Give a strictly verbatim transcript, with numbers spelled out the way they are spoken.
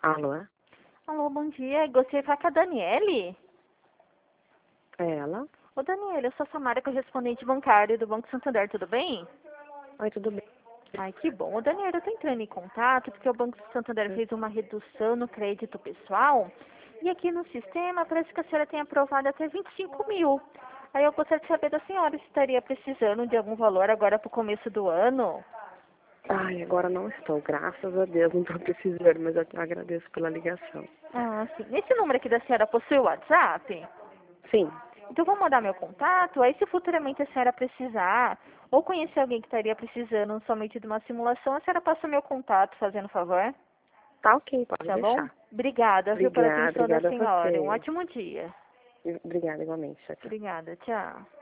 Alô? Alô, bom dia. Gostaria de falar com a Daniele. É ela? Ô, Daniele, eu sou a Samara, correspondente bancária do Banco Santander, tudo bem? Oi, tudo bem? Ai, que bom. Ô, Daniele, eu tô entrando em contato porque o Banco Santander fez uma redução no crédito pessoal e aqui no sistema parece que a senhora tem aprovado até vinte e cinco mil. Aí eu gostaria de saber da senhora se estaria precisando de algum valor agora pro começo do ano. Ai, agora não estou, graças a Deus, não estou precisando, mas eu te agradeço pela ligação. Ah, sim. Esse número aqui da senhora possui o WhatsApp? Sim, Então, vou mandar meu contato, aí se futuramente a senhora precisar, ou conhecer alguém que estaria precisando somente de uma simulação, a senhora passa meu contato, fazendo favor, tá ok, pode tá bom? deixar. Obrigada, viu, pela Obrigada, atenção da obrigada a senhora. Um você. ótimo dia. Obrigada igualmente, tchau, tchau. Obrigada, tchau.